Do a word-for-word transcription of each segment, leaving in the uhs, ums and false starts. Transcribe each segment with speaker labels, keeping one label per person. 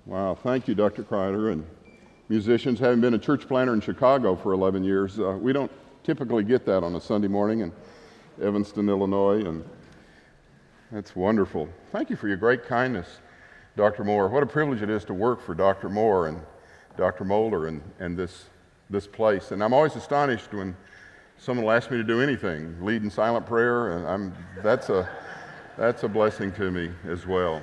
Speaker 1: Wow, thank you, Doctor Kreider. And musicians, having been a church planter in Chicago for eleven years, uh, we don't typically get that on a Sunday morning in Evanston, Illinois, and that's wonderful. Thank you for your great kindness, Doctor Moore. What a privilege it is to work for Doctor Moore and Doctor Mulder and, and this, this place. And I'm always astonished when someone will ask me to do anything, lead in silent prayer, and I'm, that's, a, that's a blessing to me as well.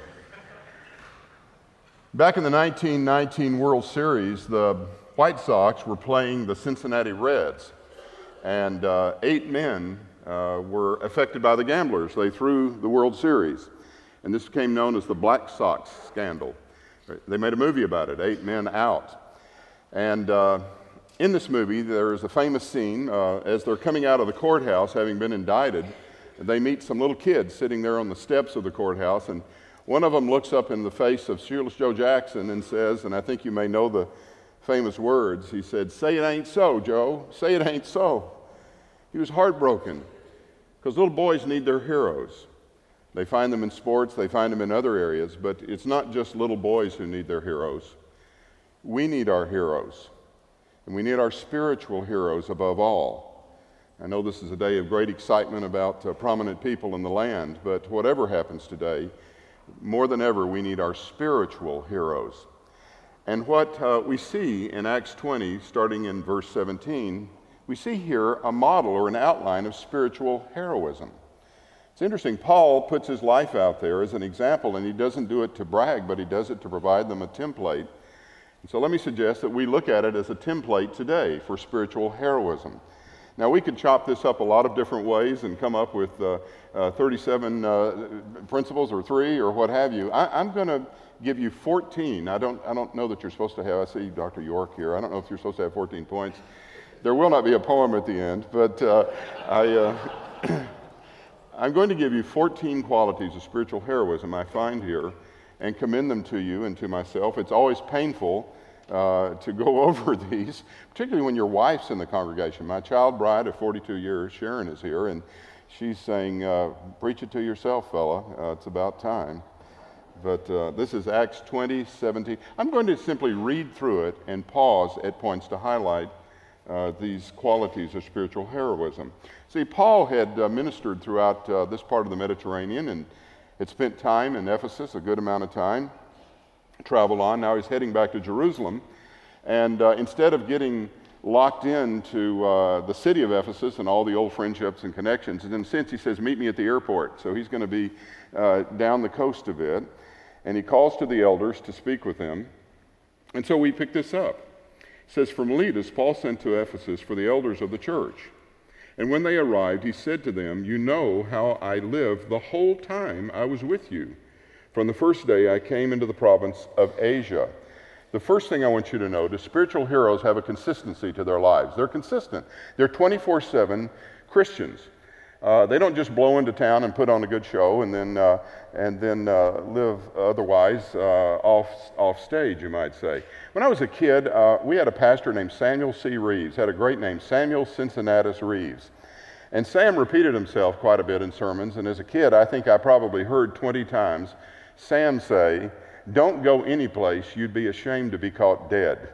Speaker 1: Back in the nineteen nineteen World Series, the White Sox were playing the Cincinnati Reds, and uh, eight men uh, were affected by the gamblers. They threw the World Series, and this became known as the Black Sox scandal. They made a movie about it, Eight Men Out. And uh, in this movie, there is a famous scene uh, as they're coming out of the courthouse, having been indicted. They meet some little kids sitting there on the steps of the courthouse, and one of them looks up in the face of Shoeless Joe Jackson and says, and I think you may know the famous words, he said, "Say it ain't so, Joe, say it ain't so." He was heartbroken because little boys need their heroes. They find them in sports, they find them in other areas, but it's not just little boys who need their heroes. We need our heroes, and we need our spiritual heroes above all. I know this is a day of great excitement about uh, prominent people in the land, but whatever happens today, more than ever, we need our spiritual heroes. And what uh, we see in Acts twenty, starting in verse seventeen, we see here a model or an outline of spiritual heroism. It's interesting, Paul puts his life out there as an example, and he doesn't do it to brag, but he does it to provide them a template. And so let me suggest that we look at it as a template today for spiritual heroism. Now, we could chop this up a lot of different ways and come up with uh, uh, thirty-seven uh, principles or three or what have you. I, I'm going to give you fourteen. I don't, I don't know that you're supposed to have, I see Doctor York here. I don't know if you're supposed to have fourteen points. There will not be a poem at the end, but uh, I, uh, I'm going to give you fourteen qualities of spiritual heroism I find here and commend them to you and to myself. It's always painful Uh, to go over these, particularly when your wife's in the congregation. My child bride of forty-two years, Sharon, is here, and she's saying, uh, preach it to yourself, fella. Uh, it's about time. But uh, this is Acts twenty, seventeen. I'm going to simply read through it and pause at points to highlight uh, these qualities of spiritual heroism. See, Paul had uh, ministered throughout uh, this part of the Mediterranean and had spent time in Ephesus, a good amount of time. Traveled on. Now he's heading back to Jerusalem, and uh, instead of getting locked into uh, the city of Ephesus and all the old friendships and connections, in a sense he says, meet me at the airport. So he's going to be uh, down the coast a bit, and he calls to the elders to speak with them. And so we pick this up. It says, from Miletus, Paul sent to Ephesus for the elders of the church. And when they arrived, he said to them, you know how I lived the whole time I was with you. From the first day I came into the province of Asia. The first thing I want you to note is spiritual heroes have a consistency to their lives. They're consistent. They're twenty-four seven Christians. Uh, they don't just blow into town and put on a good show and then uh, and then uh, live otherwise uh, off off stage, you might say. When I was a kid, uh, we had a pastor named Samuel C. Reeves. Had a great name, Samuel Cincinnatus Reeves. And Sam repeated himself quite a bit in sermons. And as a kid, I think I probably heard twenty times Sam say, don't go any place you'd be ashamed to be caught dead.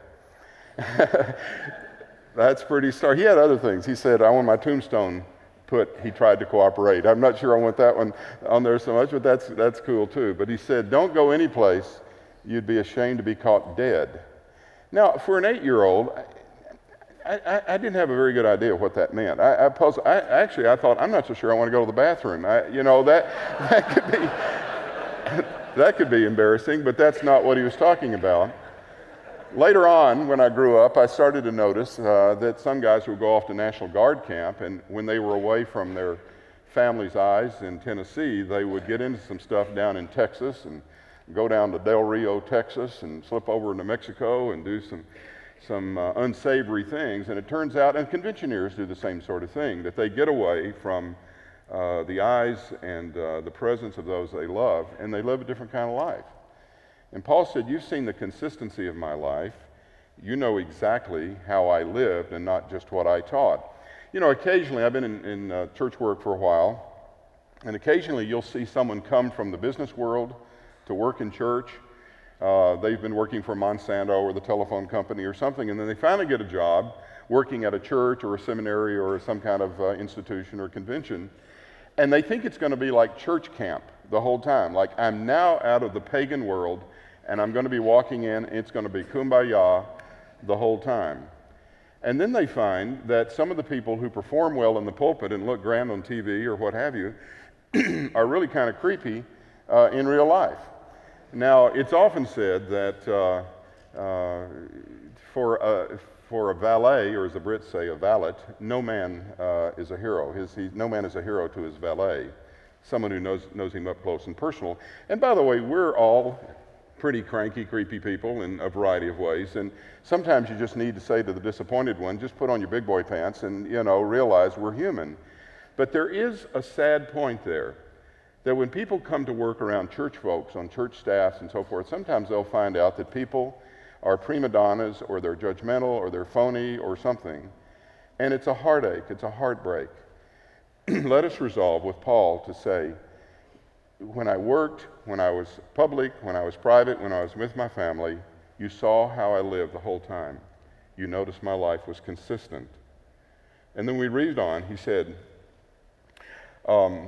Speaker 1: That's pretty stark. He had other things. He said, I want my tombstone put, he tried to cooperate. I'm not sure I want that one on there so much, but that's that's cool too. But he said, don't go any place you'd be ashamed to be caught dead. Now, for an eight-year-old, I, I, I didn't have a very good idea what that meant. I, I, pos- I Actually, I thought, I'm not so sure I want to go to the bathroom. I, you know, that that could be... That could be embarrassing, but that's not what he was talking about. Later on, when I grew up, I started to notice uh, that some guys would go off to National Guard camp, and when they were away from their family's eyes in Tennessee, they would get into some stuff down in Texas and go down to Del Rio, Texas, and slip over into Mexico and do some some uh, unsavory things. And it turns out, and conventioneers do the same sort of thing, that they get away from Uh, the eyes and uh, the presence of those they love, and they live a different kind of life. And Paul said, you've seen the consistency of my life. You know exactly how I lived and not just what I taught. You know, occasionally, I've been in, in uh, church work for a while, and occasionally you'll see someone come from the business world to work in church. Uh, they've been working for Monsanto or the telephone company or something, and then they finally get a job working at a church or a seminary or some kind of uh, institution or convention, and they think it's going to be like church camp the whole time. Like, I'm now out of the pagan world, and I'm going to be walking in, and it's going to be kumbaya the whole time. And then they find that some of the people who perform well in the pulpit and look grand on T V or what have you are really kind of creepy uh, in real life. Now, it's often said that uh, uh, for, a, for a valet, or as the Brits say, a valet, no man uh, is a hero. His, he, no man is a hero to his valet, someone who knows, knows him up close and personal. And by the way, we're all pretty cranky, creepy people in a variety of ways, and sometimes you just need to say to the disappointed one, just put on your big boy pants and, you know, realize we're human. But there is a sad point there, that when people come to work around church folks, on church staffs and so forth, sometimes they'll find out that people are prima donnas, or they're judgmental, or they're phony, or something. And it's a heartache, it's a heartbreak. Let us resolve with Paul to say, when I worked, when I was public, when I was private, when I was with my family, you saw how I lived the whole time. You noticed my life was consistent. And then we read on, he said, um,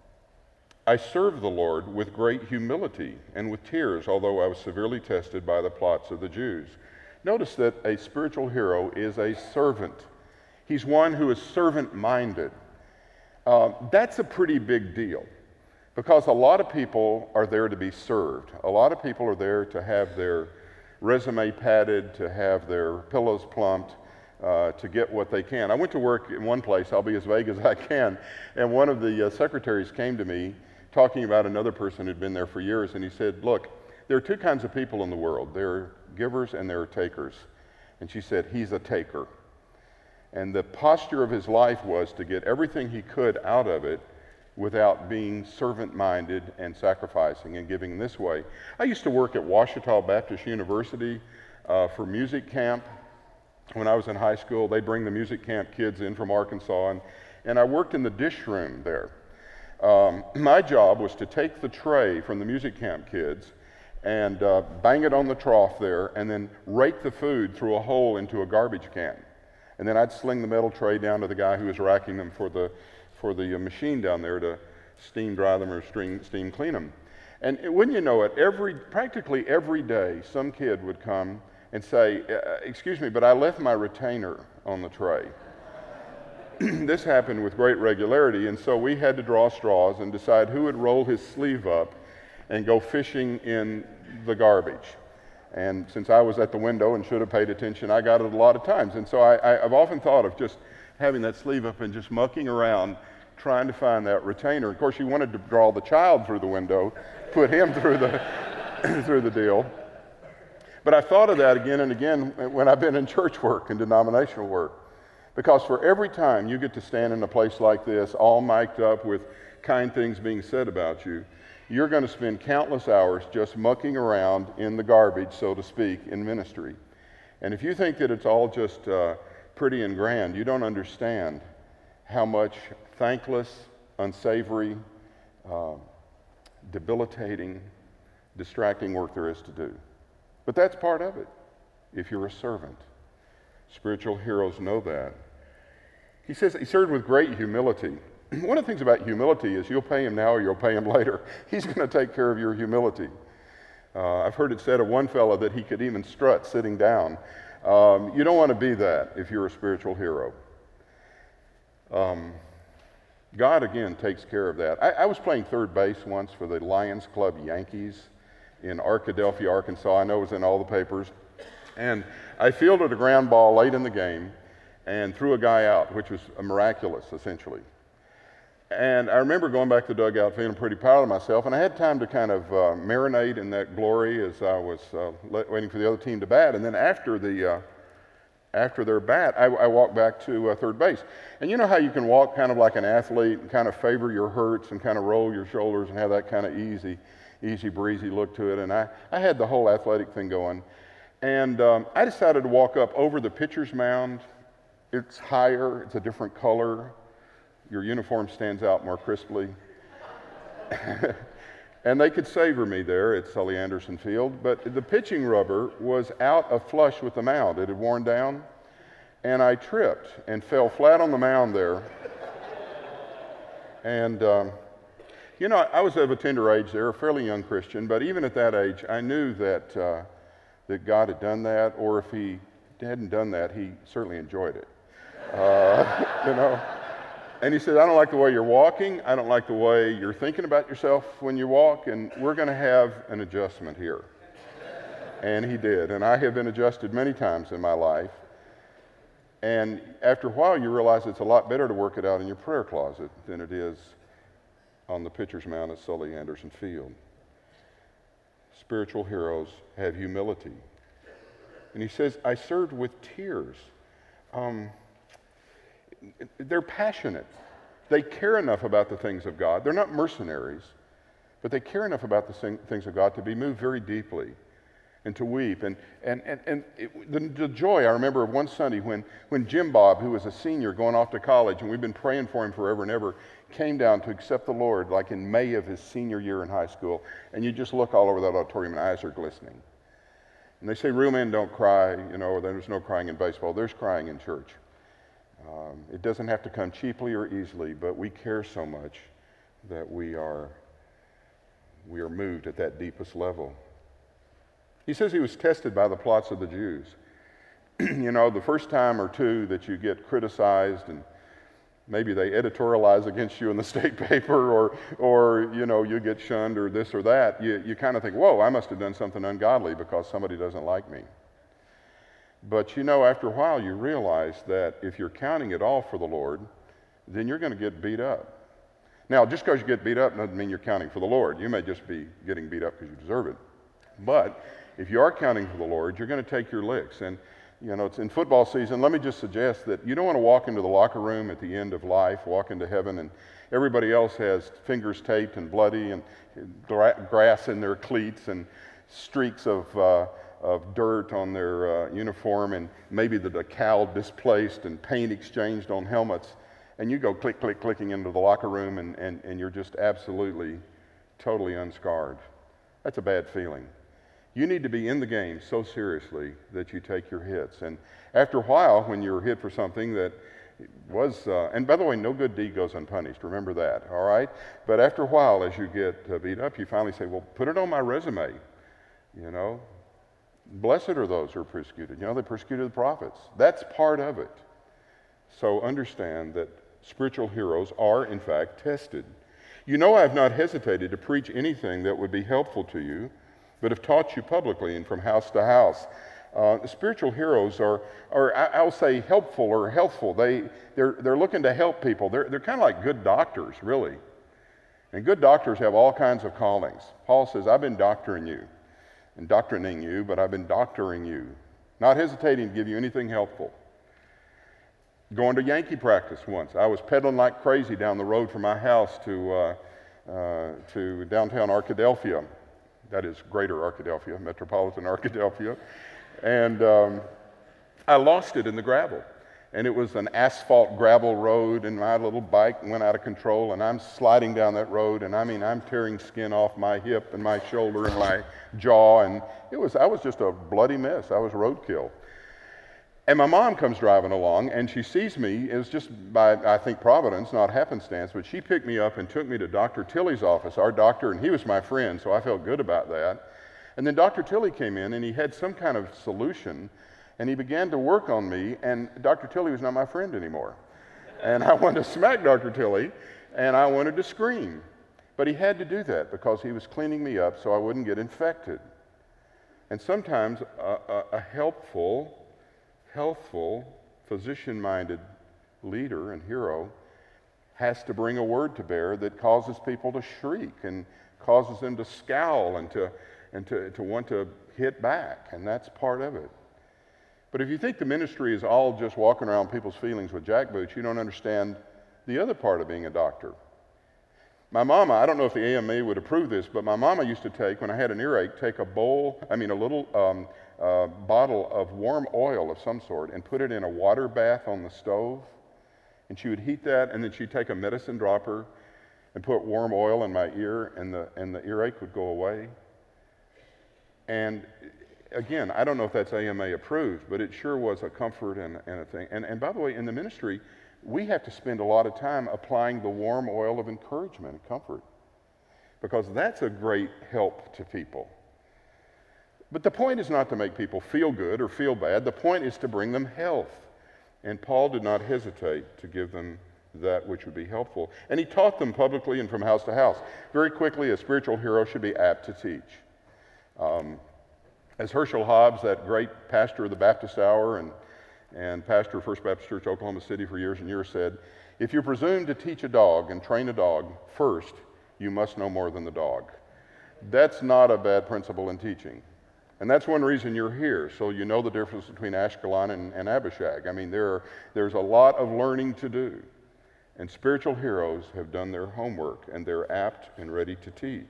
Speaker 1: I served the Lord with great humility and with tears, although I was severely tested by the plots of the Jews. Notice that a spiritual hero is a servant. He's one who is servant-minded. Uh, that's a pretty big deal, because a lot of people are there to be served. A lot of people are there to have their resume padded, to have their pillows plumped, uh, to get what they can. I went to work in one place, I'll be as vague as I can, and one of the uh, secretaries came to me talking about another person who'd been there for years, and he said, look, there are two kinds of people in the world. There are givers and there are takers. And she said, he's a taker. And the posture of his life was to get everything he could out of it without being servant-minded and sacrificing and giving this way. I used to work at Ouachita Baptist University uh, for music camp. When I was in high school, they'd bring the music camp kids in from Arkansas, and, and I worked in the dish room there. Um, my job was to take the tray from the music camp kids and uh, bang it on the trough there, and then rake the food through a hole into a garbage can. And then I'd sling the metal tray down to the guy who was racking them for the for the machine down there to steam dry them or steam, steam clean them. And it, wouldn't you know it, every practically every day some kid would come and say, excuse me, but I left my retainer on the tray. This happened with great regularity, and so we had to draw straws and decide who would roll his sleeve up and go fishing in the garbage. And since I was at the window and should have paid attention, I got it a lot of times. And so I, I, I've often thought of just having that sleeve up and just mucking around trying to find that retainer. Of course, you wanted to draw the child through the window, put him through the through the deal. But I thought of that again and again when I've been in church work and denominational work. Because for every time you get to stand in a place like this, all mic'd up with kind things being said about you, you're going to spend countless hours just mucking around in the garbage, so to speak, in ministry. And if you think that it's all just uh, pretty and grand, you don't understand how much thankless, unsavory, uh, debilitating, distracting work there is to do. But that's part of it, if you're a servant. Spiritual heroes know that. He says he served with great humility. One of the things about humility is you'll pay him now or you'll pay him later. He's going to take care of your humility. Uh, I've heard it said of one fellow that he could even strut sitting down. Um, you don't want to be that if you're a spiritual hero. Um, God, again, takes care of that. I, I was playing third base once for the Lions Club Yankees in Arkadelphia, Arkansas. I know it was in all the papers. And I fielded a ground ball late in the game and threw a guy out, which was miraculous, essentially. And I remember going back to the dugout feeling pretty proud of myself, and I had time to kind of uh, marinate in that glory as I was uh, waiting for the other team to bat. And then after the uh, after their bat, I, I walked back to uh, third base. And you know how you can walk kind of like an athlete and kind of favor your hurts and kind of roll your shoulders and have that kind of easy, easy breezy look to it. And I, I had the whole athletic thing going. And um, I decided to walk up over the pitcher's mound. It's higher, it's a different color. Your uniform stands out more crisply. And they could savor me there at Sully Anderson Field, but the pitching rubber was out of flush with the mound. It had worn down, and I tripped and fell flat on the mound there. And, um, you know, I was of a tender age there, a fairly young Christian, but even at that age, I knew that, uh, that God had done that, or if he hadn't done that, he certainly enjoyed it. Uh, you know? And he said, I don't like the way you're walking. I don't like the way you're thinking about yourself when you walk, and we're going to have an adjustment here. And he did. And I have been adjusted many times in my life. And after a while, you realize it's a lot better to work it out in your prayer closet than it is on the pitcher's mound at Sully Anderson Field. Spiritual heroes have humility. And he says, I served with tears. Um, They're passionate. They care enough about the things of God. They're not mercenaries, but they care enough about the things of God to be moved very deeply and to weep. And, and, and, and it, the, the joy I remember of one Sunday when, when Jim Bob, who was a senior going off to college, and we've been praying for him forever and ever, came down to accept the Lord like in May of his senior year in high school. And you just look all over that auditorium and eyes are glistening. And they say real men don't cry, you know, or there's no crying in baseball. There's crying in church. Um, it doesn't have to come cheaply or easily, but we care so much that we are, we are moved at that deepest level. He says he was tested by the plots of the Jews. You know, the first time or two that you get criticized and maybe they editorialize against you in the state paper or, or you know, you get shunned or this or that, you, you kind of think, whoa, I must have done something ungodly because somebody doesn't like me. But you know, after a while, you realize that if you're counting it all for the Lord, then you're going to get beat up. Now, just because you get beat up doesn't mean you're counting for the Lord. You may just be getting beat up because you deserve it. But if you are counting for the Lord, you're going to take your licks. And, you know, it's in football season. Let me just suggest that you don't want to walk into the locker room at the end of life, walk into heaven, and everybody else has fingers taped and bloody and gra- grass in their cleats and streaks of... Uh, of dirt on their uh, uniform and maybe the decal displaced and paint exchanged on helmets, and you go click, click, clicking into the locker room and, and, and you're just absolutely, totally unscarred. That's a bad feeling. You need to be in the game so seriously that you take your hits. And after a while, when you're hit for something that was, uh, and by the way, no good deed goes unpunished, remember that, all right? But after a while, as you get uh, beat up, you finally say, well, put it on my resume, you know? Blessed are those who are persecuted. You know, they persecuted the prophets. That's part of it. So understand that spiritual heroes are, in fact, tested. You know, I have not hesitated to preach anything that would be helpful to you, but have taught you publicly and from house to house. Uh, the spiritual heroes are, are, I'll say, helpful or healthful. They, they're, they're looking to help people. They're, they're kind of like good doctors, really. And good doctors have all kinds of callings. Paul says, I've been doctoring you. And doctrining you, but I've been doctoring you, not hesitating to give you anything helpful. Going to Yankee practice once, I was pedaling like crazy down the road from my house to uh, uh, to downtown Arkadelphia, that is Greater Arkadelphia, Metropolitan Arkadelphia, and um, I lost it in the gravel. And it was an asphalt gravel road, and my little bike went out of control, and I'm sliding down that road, and I mean, I'm tearing skin off my hip and my shoulder and my jaw, and it was, I was just a bloody mess. I was roadkill. And my mom comes driving along, and she sees me. It was just by, I think, providence, not happenstance, but she picked me up and took me to Doctor Tilley's office, our doctor, and he was my friend, so I felt good about that. And then Doctor Tilley came in, and he had some kind of solution, and he began to work on me, and Doctor Tilley was not my friend anymore. And I wanted to smack Doctor Tilley, and I wanted to scream. But he had to do that because he was cleaning me up so I wouldn't get infected. And sometimes a, a, a helpful, healthful, physician-minded leader and hero has to bring a word to bear that causes people to shriek and causes them to scowl and to, and to, to want to hit back, and that's part of it. But if you think the ministry is all just walking around people's feelings with jackboots, you don't understand the other part of being a doctor. My mama, I don't know if the A M A would approve this, but my mama used to take, when I had an earache, take a bowl, I mean a little um, uh, bottle of warm oil of some sort and put it in a water bath on the stove. And she would heat that, and then she'd take a medicine dropper and put warm oil in my ear, and the, and the earache would go away. And again, I don't know if that's A M A approved, but it sure was a comfort and, and a thing. And, and by the way, in the ministry, we have to spend a lot of time applying the warm oil of encouragement and comfort, because that's a great help to people. But the point is not to make people feel good or feel bad. The point is to bring them health. And Paul did not hesitate to give them that which would be helpful. And he taught them publicly and from house to house. Very quickly, a spiritual hero should be apt to teach. Um, as Herschel Hobbs, that great pastor of the Baptist Hour and, and pastor of First Baptist Church, Oklahoma City for years and years, said, if you presume to teach a dog and train a dog, first, you must know more than the dog. That's not a bad principle in teaching. And that's one reason you're here, so you know the difference between Ashkelon and, and Abishag. I mean, there are, there's a lot of learning to do. And spiritual heroes have done their homework, and they're apt and ready to teach.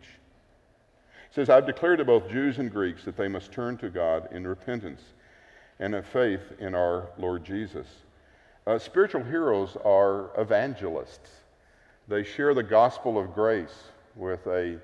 Speaker 1: It says, I've declared to both Jews and Greeks that they must turn to God in repentance and have faith in our Lord Jesus. Uh, spiritual heroes are evangelists. They share the gospel of grace with a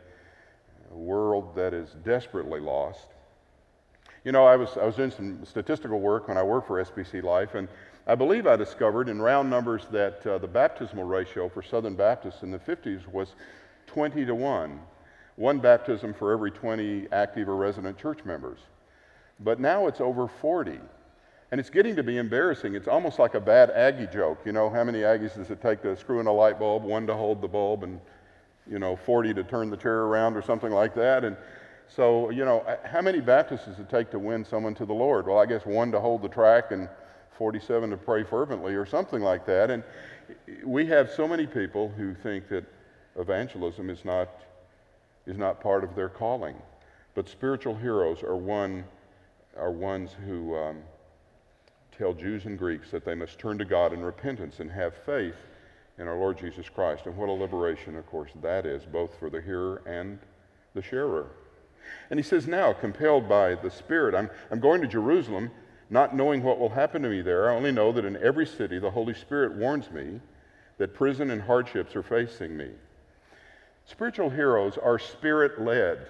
Speaker 1: world that is desperately lost. You know, I was I was doing some statistical work when I worked for S B C Life, and I believe I discovered in round numbers that uh, the baptismal ratio for Southern Baptists in the fifties was twenty to one. One baptism for every twenty active or resident church members. But now it's over forty. And it's getting to be embarrassing. It's almost like a bad Aggie joke. You know, how many Aggies does it take to screw in a light bulb, one to hold the bulb, and, you know, forty to turn the chair around or something like that? And so, you know, how many Baptists does it take to win someone to the Lord? Well, I guess one to hold the track and forty-seven to pray fervently or something like that. And we have so many people who think that evangelism is not, is not part of their calling. But spiritual heroes are, one, are ones who um, tell Jews and Greeks that they must turn to God in repentance and have faith in our Lord Jesus Christ. And what a liberation, of course, that is, both for the hearer and the sharer. And he says, now, compelled by the Spirit, I'm, I'm going to Jerusalem, not knowing what will happen to me there. I only know that in every city the Holy Spirit warns me that prison and hardships are facing me. Spiritual heroes are Spirit-led,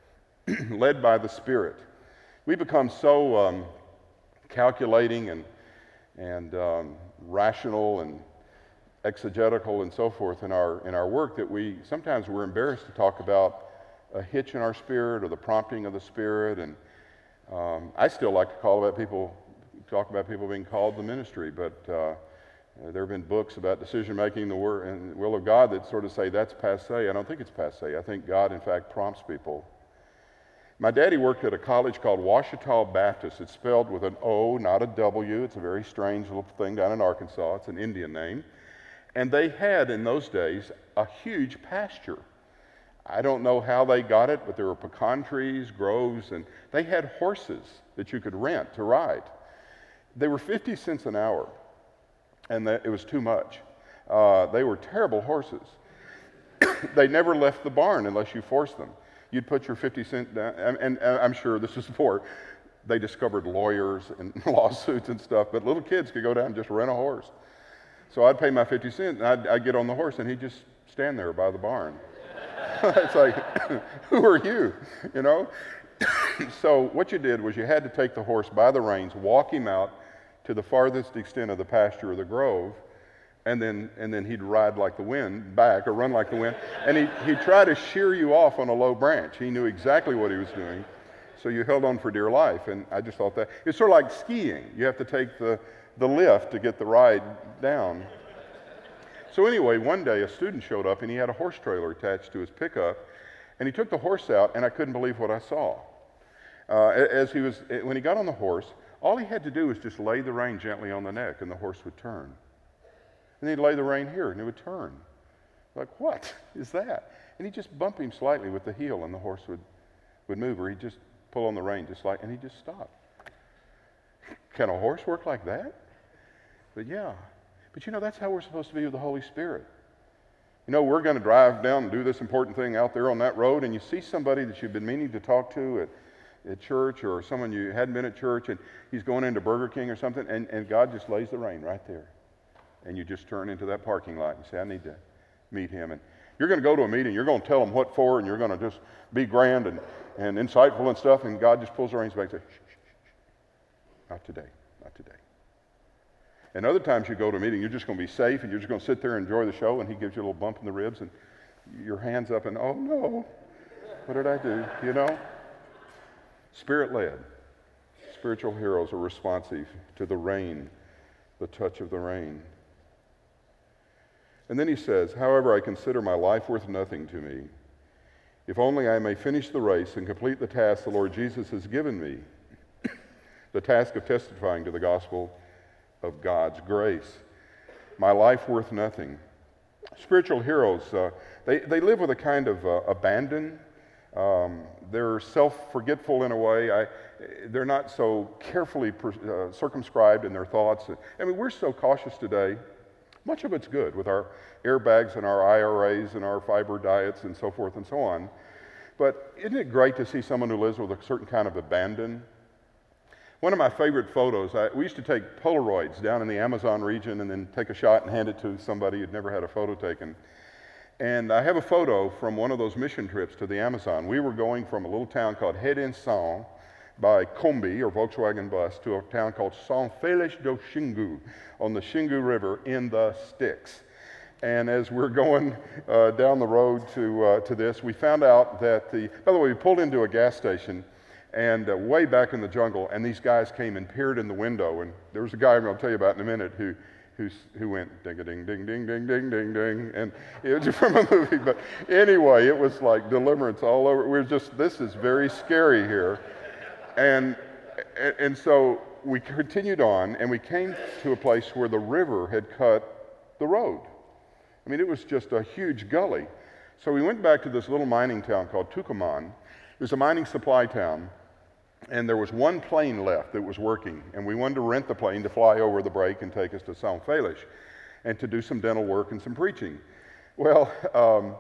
Speaker 1: led by the Spirit. We become so um, calculating and, and um, rational and exegetical and so forth in our, in our work that we sometimes we're embarrassed to talk about a hitch in our spirit or the prompting of the Spirit. And um, I still like to call about people, talk about people being called to ministry, but uh, there have been books about decision-making the word and the will of God that sort of say that's passé. I don't think it's passé. I think God, in fact, prompts people. My daddy worked at a college called Ouachita Baptist. It's spelled with an O, not a W. It's a very strange little thing down in Arkansas. It's an Indian name. And they had, in those days, a huge pasture. I don't know how they got it, but there were pecan trees, groves, and they had horses that you could rent to ride. They were fifty cents an hour, and that, it was too much. Uh, they were terrible horses. They never left the barn unless you forced them. You'd put your fifty cent down, and, and, and I'm sure this is before they discovered lawyers and lawsuits and stuff, but little kids could go down and just rent a horse. So I'd pay my fifty cents, and I'd, I'd get on the horse, and he'd just stand there by the barn. It's like, who are you, you know? So what you did was you had to take the horse by the reins, walk him out to the farthest extent of the pasture or the grove, and then and then he'd ride like the wind back or run like the wind, and he, he'd try to shear you off on a low branch. He knew exactly what he was doing, so you held on for dear life. And I just thought that, it's sort of like skiing. You have to take the, the lift to get the ride down. So anyway, one day a student showed up and he had a horse trailer attached to his pickup, and he took the horse out, and I couldn't believe what I saw. Uh, as he was, when he got on the horse, all he had to do was just lay the rein gently on the neck, and the horse would turn. And he'd lay the rein here, and it would turn. Like, what is that? And he'd just bump him slightly with the heel, and the horse would, would move, or he'd just pull on the rein just like, and he'd just stop. Can a horse work like that? But yeah. But you know, that's how we're supposed to be with the Holy Spirit. You know, we're going to drive down and do this important thing out there on that road, and you see somebody that you've been meaning to talk to at, at church, or someone you hadn't been at church, and he's going into Burger King or something, and, and God just lays the rein right there. And you just turn into that parking lot and say, I need to meet him. And You're going to go to a meeting, you're going to tell them what for, and you're going to just be grand and, and insightful and stuff, and God just pulls the reins back and says, shh, shh, shh, shh. Not today, not today. And other times you go to a meeting, you're just going to be safe, and you're just going to sit there and enjoy the show, and he gives you a little bump in the ribs, and your hand's up, and oh no, what did I do? You know? Spirit-led. Spiritual heroes are responsive to the rain, the touch of the rain. And then he says, however, I consider my life worth nothing to me, if only I may finish the race and complete the task the Lord Jesus has given me, the task of testifying to the gospel of God's grace. My life worth nothing. Spiritual heroes, uh, they, they live with a kind of uh, abandon. Um, they're self-forgetful in a way. I, they're not so carefully per, uh, circumscribed in their thoughts. I mean, we're so cautious today. Much of it's good with our airbags and our I R As and our fiber diets and so forth and so on. But isn't it great to see someone who lives with a certain kind of abandon? One of my favorite photos, I, we used to take Polaroids down in the Amazon region and then take a shot and hand it to somebody who'd never had a photo taken. And I have a photo from one of those mission trips to the Amazon. We were going from a little town called Redenção by Kombi or Volkswagen bus to a town called São Félix do Xingu on the Xingu River in the sticks. And as we're going uh, down the road to uh, to this, we found out that the, by the way, we pulled into a gas station and uh, way back in the jungle, and these guys came and peered in the window, and there was a guy I'm going to tell you about in a minute who who who went ding-a-ding, ding, ding, ding, ding, ding, ding, and it was from a movie, but anyway, it was like deliverance all over. We were just, this is very scary here. And, and so we continued on, and we came to a place where the river had cut the road. I mean, it was just a huge gully. So we went back to this little mining town called Tucumán. It was a mining supply town, and there was one plane left that was working, and we wanted to rent the plane to fly over the break and take us to São Félix and to do some dental work and some preaching. Well, um,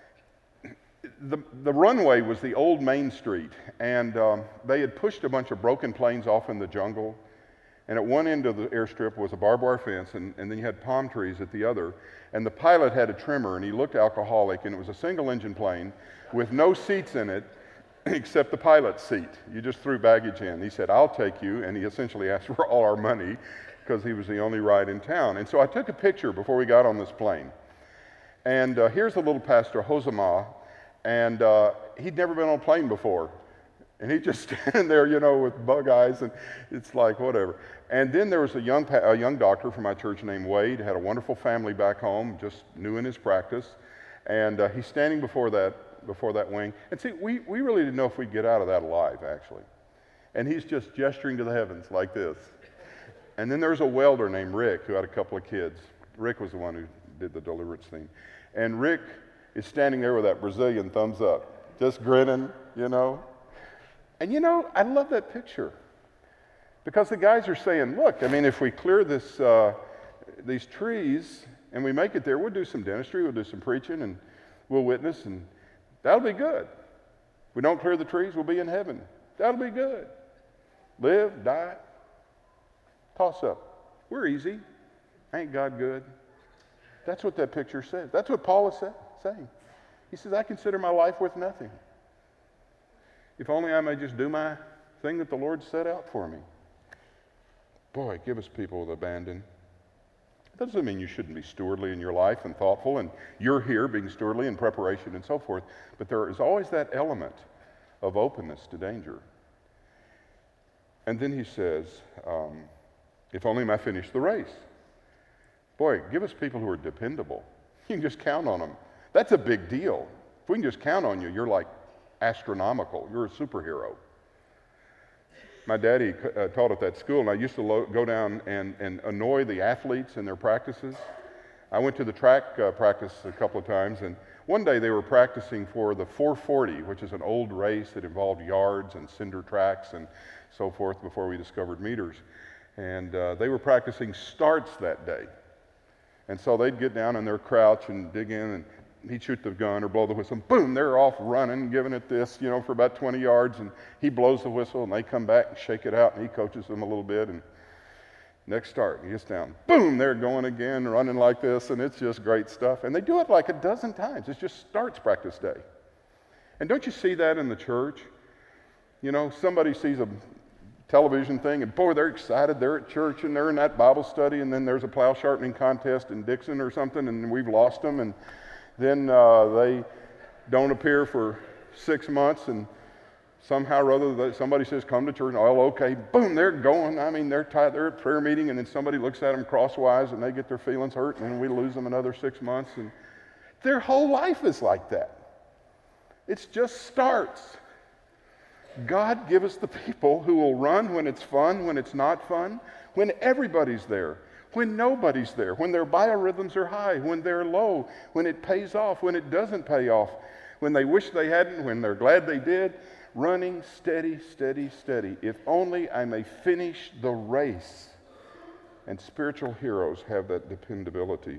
Speaker 1: The, the runway was the old Main Street, and um, they had pushed a bunch of broken planes off in the jungle, and at one end of the airstrip was a barbed wire fence, and, and then you had palm trees at the other, and the pilot had a trimmer, and he looked alcoholic, and it was a single-engine plane with no seats in it except the pilot's seat. You just threw baggage in. He said, I'll take you, and he essentially asked for all our money because he was the only ride in town. And so I took a picture before we got on this plane, and uh, here's the little pastor, Josemar, and uh, he'd never been on a plane before. And he'd just standing there, you know, with bug eyes, and it's like, whatever. And then there was a young pa- a young doctor from my church named Wade, had a wonderful family back home, just new in his practice. And uh, he's standing before that before that wing. And see, we, we really didn't know if we'd get out of that alive, actually. And he's just gesturing to the heavens like this. And then there was a welder named Rick who had a couple of kids. Rick was the one who did the deliverance thing. And Rick is standing there with that Brazilian thumbs up, just grinning, you know. And you know, I love that picture because the guys are saying, look, I mean, if we clear this, uh, these trees and we make it there, we'll do some dentistry, we'll do some preaching, and we'll witness, and that'll be good. If we don't clear the trees, we'll be in heaven. That'll be good. Live, die, toss up. We're easy. Ain't God good? That's what that picture says. That's what Paul is saying. saying. He says, I consider my life worth nothing. If only I may just do my thing that the Lord set out for me. Boy, give us people with abandon. It doesn't mean you shouldn't be stewardly in your life and thoughtful, and you're here being stewardly in preparation and so forth, but there is always that element of openness to danger. And then he says, um, if only I may finish the race. Boy, give us people who are dependable. You can just count on them. That's a big deal. If we can just count on you, you're like astronomical. You're a superhero. My daddy uh, taught at that school, and I used to lo- go down and, and annoy the athletes in their practices. I went to the track uh, practice a couple of times, and one day they were practicing for the four forty, which is an old race that involved yards and cinder tracks and so forth before we discovered meters. And uh, they were practicing starts that day. And so they'd get down in their crouch and dig in, and he'd shoot the gun or blow the whistle. Boom, they're off running, giving it this, you know, for about twenty yards. And he blows the whistle, and they come back and shake it out, and he coaches them a little bit. And Next start, he gets down. Boom, they're going again, running like this, and it's just great stuff. And they do it like a dozen times. It just starts practice day. And don't you see that in the church? You know, somebody sees a television thing, and boy, they're excited. They're at church, and they're in that Bible study, and then there's a plow sharpening contest in Dixon or something, and we've lost them, and then uh, they don't appear for six months, and somehow or other somebody says, come to church. Oh, okay, boom, they're going. I mean, they're tired. They're at prayer meeting, and then somebody looks at them crosswise, and they get their feelings hurt, and then we lose them another six months. And their whole life is like that. It just starts. God give us the people who will run when it's fun, when it's not fun, when everybody's there, when nobody's there, when their biorhythms are high, when they're low, when it pays off, when it doesn't pay off, when they wish they hadn't, when they're glad they did. Running steady, steady, steady. If only I may finish the race. And spiritual heroes have that dependability.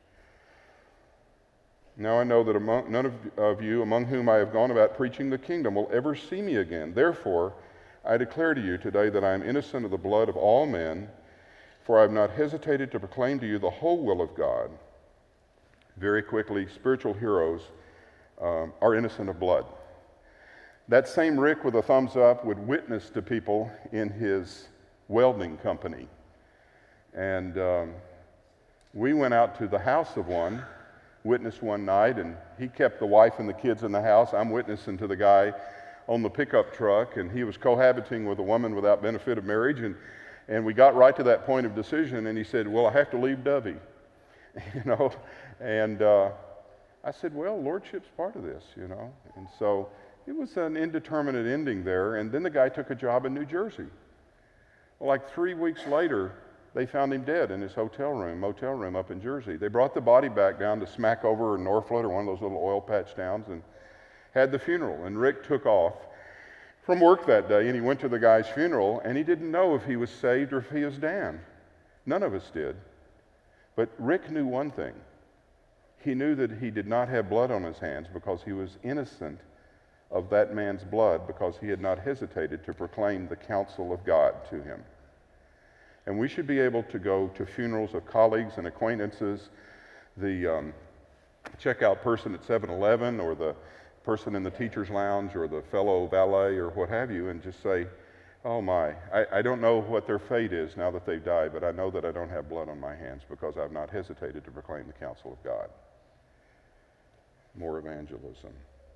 Speaker 1: Now I know that among, none of, of you among whom I have gone about preaching the kingdom will ever see me again. Therefore, I declare to you today that I am innocent of the blood of all men, for I have not hesitated to proclaim to you the whole will of God. Very quickly, spiritual heroes um, are innocent of blood. That same Rick with a thumbs up would witness to people in his welding company. And um, we went out to the house of one, witnessed one night, and he kept the wife and the kids in the house. I'm witnessing to the guy on the pickup truck, and he was cohabiting with a woman without benefit of marriage. And, and we got right to that point of decision, and he said, well, I have to leave Dovey. you know, and uh, I said, well, lordship's part of this, you know. And so it was an indeterminate ending there, and then the guy took a job in New Jersey. Well, like three weeks later, they found him dead in his hotel room, motel room up in Jersey. They brought the body back down to Smackover or Norphlet or one of those little oil patch towns and had the funeral. And Rick took off from work that day, and he went to the guy's funeral, and he didn't know if he was saved or if he was damned. None of us did. But Rick knew one thing. He knew that he did not have blood on his hands because he was innocent of that man's blood, because he had not hesitated to proclaim the counsel of God to him. And we should be able to go to funerals of colleagues and acquaintances, the um, checkout person at seven eleven, or the person in the teacher's lounge, or the fellow valet, or what have you, and just say, oh my, I, I don't know what their fate is now that they've died, but I know that I don't have blood on my hands because I've not hesitated to proclaim the counsel of God. More evangelism.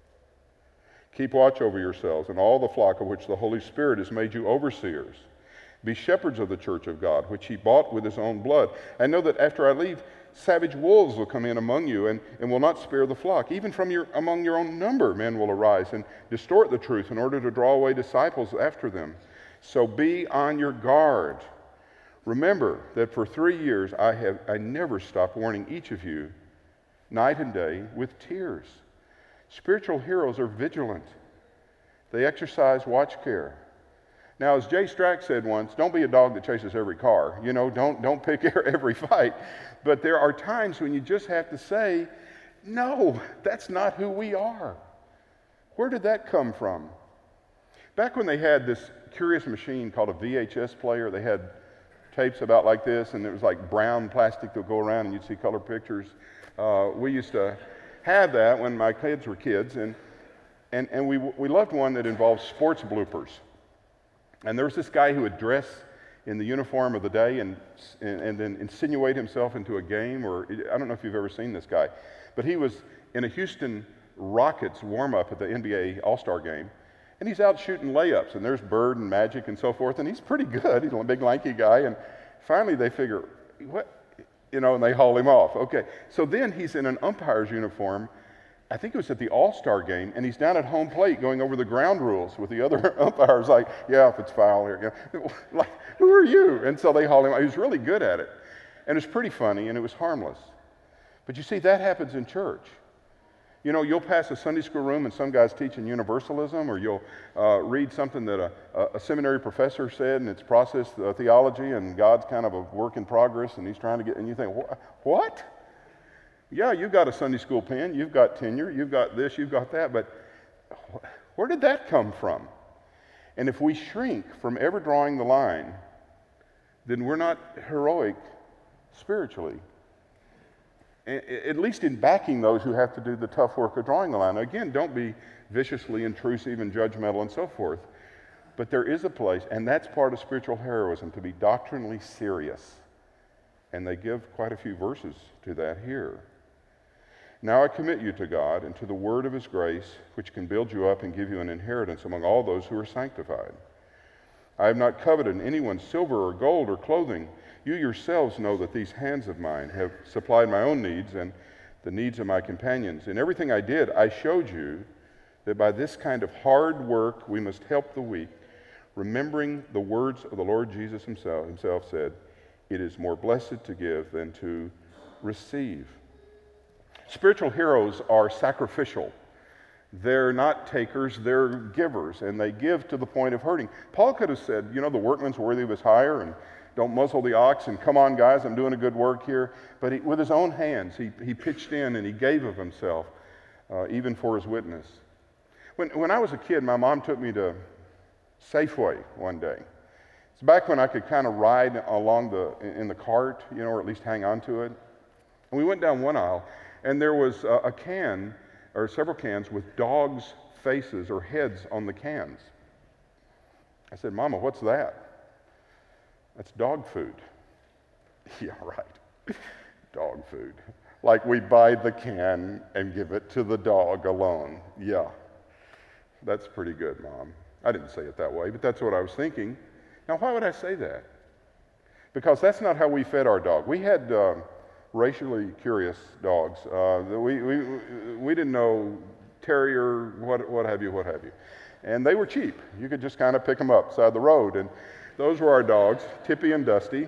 Speaker 1: Keep watch over yourselves and all the flock of which the Holy Spirit has made you overseers. Be shepherds of the church of God, which he bought with his own blood. I know that after I leave, savage wolves will come in among you and, and will not spare the flock. Even from your among your own number men will arise and distort the truth in order to draw away disciples after them. So be on your guard. Remember that for three years I have I never stopped warning each of you night and day with tears. Spiritual heroes are vigilant. They exercise watch care. Now, as Jay Strack said once, don't be a dog that chases every car. You know, don't, don't pick every fight. But there are times when you just have to say, no, that's not who we are. Where did that come from? Back when they had this curious machine called a V H S player, they had tapes about like this, and it was like brown plastic that would go around and you'd see color pictures. Uh, we used to have that when my kids were kids, and and, and we, we loved one that involved sports bloopers. And there was this guy who would dress in the uniform of the day and, and, and then insinuate himself into a game, or I don't know if you've ever seen this guy, but he was in a Houston Rockets warm-up at the N B A All-Star game, and he's out shooting layups, and there's Bird and Magic and so forth, and he's pretty good. He's a big, lanky guy, and finally they figure, what, you know, and they haul him off. Okay, so then he's in an umpire's uniform. I think it was at the All-Star game, and he's down at home plate going over the ground rules with the other umpires, like, yeah, if it's foul here. Like, who are you? And so they haul him out. He was really good at it. And it was pretty funny, and it was harmless. But you see, that happens in church. You know, you'll pass a Sunday school room and some guy's teaching universalism, or you'll uh, read something that a, a seminary professor said, and it's process uh, theology, and God's kind of a work in progress, and he's trying to get, and you think, what? Yeah, you've got a Sunday school pen, you've got tenure, you've got this, you've got that, but where did that come from? And if we shrink from ever drawing the line, then we're not heroic spiritually. At least in backing those who have to do the tough work of drawing the line. Again, don't be viciously intrusive and judgmental and so forth. But there is a place, and that's part of spiritual heroism, to be doctrinally serious. And they give quite a few verses to that here. Now I commit you to God and to the word of his grace, which can build you up and give you an inheritance among all those who are sanctified. I have not coveted anyone's silver or gold or clothing. You yourselves know that these hands of mine have supplied my own needs and the needs of my companions. In everything I did, I showed you that by this kind of hard work we must help the weak, remembering the words of the Lord Jesus himself, himself said, it is more blessed to give than to receive. Spiritual heroes are sacrificial. They're not takers, they're givers, and they give to the point of hurting. Paul could have said, you know, the workman's worthy of his hire, and don't muzzle the ox, and come on, guys, I'm doing a good work here. But he, with his own hands, he, he pitched in and he gave of himself, uh, even for his witness. When, when I was a kid, my mom took me to Safeway one day. It's back when I could kind of ride along the in the cart, you know, or at least hang on to it. And we went down one aisle, and there was a, a can, or several cans, with dogs' faces or heads on the cans. I said, Mama, what's that? That's dog food. Yeah, right. Dog food. Like we buy the can and give it to the dog alone. Yeah. That's pretty good, Mom. I didn't say it that way, but that's what I was thinking. Now, why would I say that? Because that's not how we fed our dog. We had uh, racially curious dogs. Uh, we, we, we didn't know terrier, what, what have you, what have you. And they were cheap. You could just kind of pick them up side the road. And those were our dogs, Tippy and Dusty.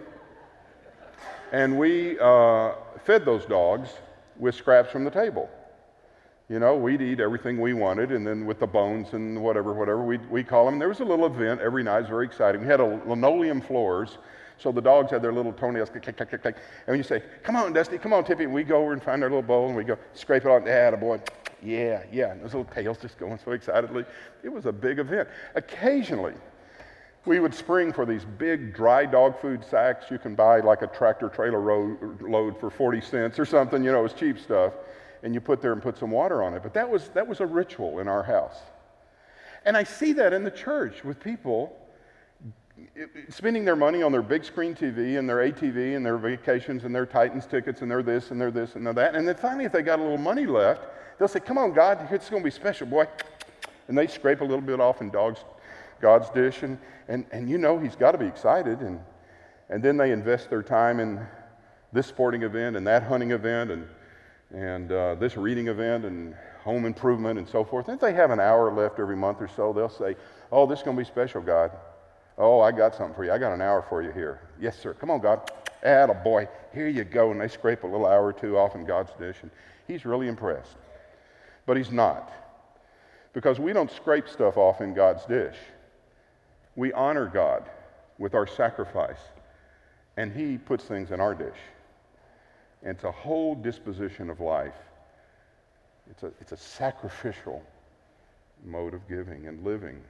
Speaker 1: And we uh, fed those dogs with scraps from the table. You know, we'd eat everything we wanted, and then with the bones and whatever, whatever, we we call them. There was a little event every night. It was very exciting. We had a linoleum floors, so the dogs had their little toenails, click, click, click, click, click. And when you say, come on, Dusty, come on, Tippy, and we go over and find our little bowl, and we go scrape it on, yeah, boy, yeah, yeah, and those little tails just going so excitedly. It was a big event. Occasionally, we would spring for these big dry dog food sacks. You can buy like a tractor trailer load for forty cents or something, you know, it was cheap stuff. And you put there and put some water on it. But that was that was a ritual in our house. And I see that in the church with people spending their money on their big screen T V and their A T V and their vacations and their Titans tickets and their this and their this and their that. And then finally, if they got a little money left, they'll say, come on, God, it's going to be special, boy. And they scrape a little bit off in dog's, God's dish. And, and, and you know he's got to be excited. And, and then they invest their time in this sporting event and that hunting event and and uh, this reading event and home improvement and so forth. And if they have an hour left every month or so, they'll say, oh, this is going to be special, God. Oh, I got something for you. I got an hour for you here. Yes, sir. Come on, God. Attaboy. Here you go. And they scrape a little hour or two off in God's dish, and he's really impressed. But he's not. Because we don't scrape stuff off in God's dish. We honor God with our sacrifice, and he puts things in our dish. And it's a whole disposition of life. It's a, it's a sacrificial mode of giving and living.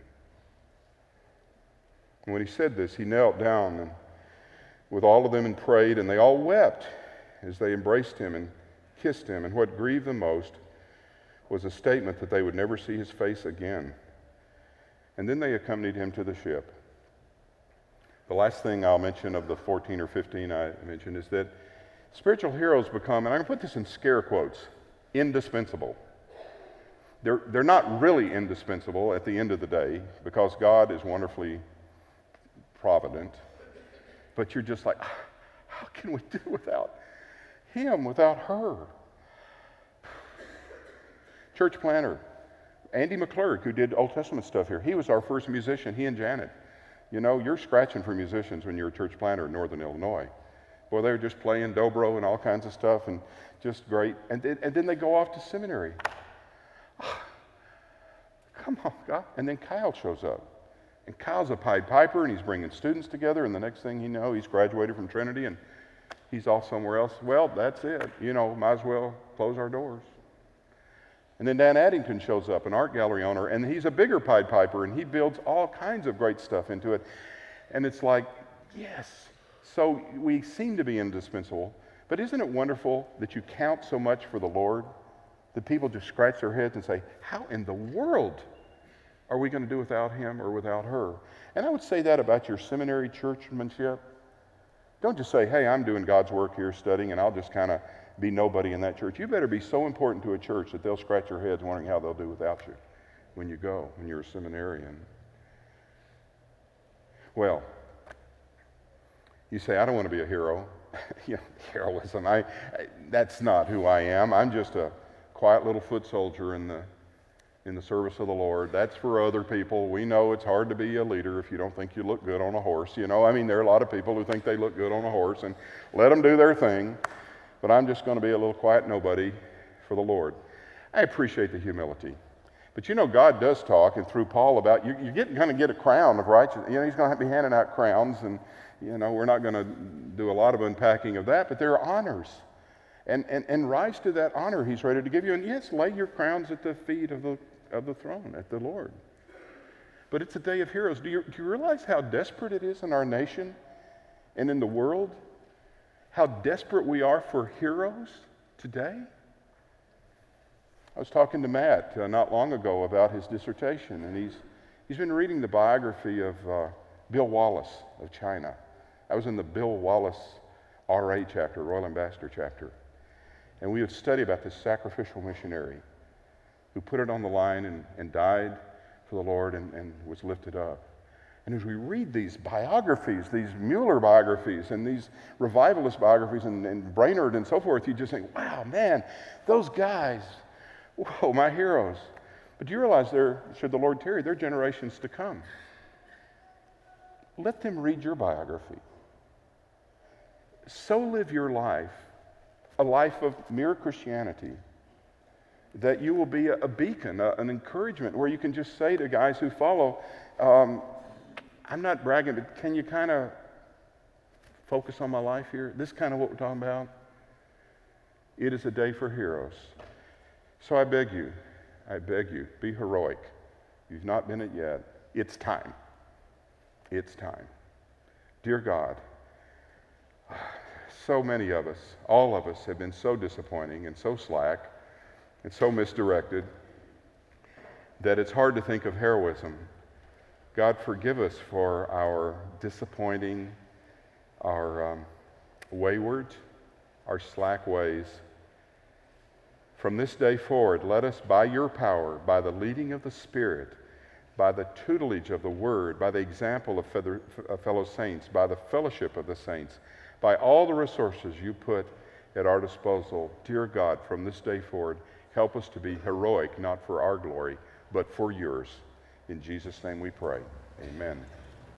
Speaker 1: And when he said this, he knelt down and with all of them and prayed, and they all wept as they embraced him and kissed him. And what grieved them most was a statement that they would never see his face again. And then they accompanied him to the ship. The last thing I'll mention of the fourteen or fifteen I mentioned is that spiritual heroes become, and I can put this in scare quotes, indispensable. They're, they're not really indispensable at the end of the day because God is wonderfully provident. But you're just like, how can we do without him, without her? Church planter, Andy McClurg, who did Old Testament stuff here, he was our first musician, he and Janet. You know, you're scratching for musicians when you're a church planter in Northern Illinois. Well, they were just playing dobro and all kinds of stuff and just great. And then, and then they go off to seminary. Oh, come on, God. And then Kyle shows up. And Kyle's a Pied Piper, and he's bringing students together, and the next thing you know, he's graduated from Trinity, and he's off somewhere else. Well, that's it. You know, might as well close our doors. And then Dan Addington shows up, an art gallery owner, and he's a bigger Pied Piper, and he builds all kinds of great stuff into it. And it's like, yes, So we seem to be indispensable, but isn't it wonderful that you count so much for the Lord that people just scratch their heads and say, how in the world are we going to do without him or without her? And I would say that about your seminary churchmanship. Don't just say, hey, I'm doing God's work here studying and I'll just kind of be nobody in that church. You better be so important to a church that they'll scratch their heads wondering how they'll do without you when you go, when you're a seminarian. Well, you say, I don't want to be a hero. You know, heroism, I, I, that's not who I am. I'm just a quiet little foot soldier in the in the service of the Lord. That's for other people. We know it's hard to be a leader if you don't think you look good on a horse. You know, I mean, there are a lot of people who think they look good on a horse, and let them do their thing. But I'm just going to be a little quiet nobody for the Lord. I appreciate the humility. But you know, God does talk, and through Paul about, you, you're going to get a crown of righteousness. You know, he's going to be handing out crowns, and, you know, we're not going to do a lot of unpacking of that, but there are honors. And, and, and rise to that honor he's ready to give you. And yes, lay your crowns at the feet of the, of the throne, at the Lord. But it's a day of heroes. Do you, do you realize how desperate it is in our nation and in the world? How desperate we are for heroes today? I was talking to Matt uh, not long ago about his dissertation, and he's, he's been reading the biography of uh, Bill Wallace of China. I was in the Bill Wallace R A chapter, Royal Ambassador chapter. And we would study about this sacrificial missionary who put it on the line and, and died for the Lord and, and was lifted up. And as we read these biographies, these Mueller biographies and these revivalist biographies and, and Brainerd and so forth, you just think, wow, man, those guys, whoa, my heroes. But do you realize there, should the Lord tarry, there are generations to come. Let them read your biography. So live your life, a life of mere Christianity, that you will be a, a beacon, a, an encouragement, where you can just say to guys who follow, um, I'm not bragging, but can you kind of focus on my life here? This is kind of what we're talking about. It is a day for heroes. So I beg you, I beg you, be heroic. You've not been it yet. It's time. It's time. Dear God, so many of us, all of us, have been so disappointing and so slack and so misdirected that it's hard to think of heroism. God, forgive us for our disappointing, our um, wayward, our slack ways. From this day forward, let us, by your power, by the leading of the Spirit, by the tutelage of the Word, by the example of fellow saints, by the fellowship of the saints, by all the resources you put at our disposal, dear God, from this day forward, help us to be heroic, not for our glory, but for yours. In Jesus' name we pray. Amen.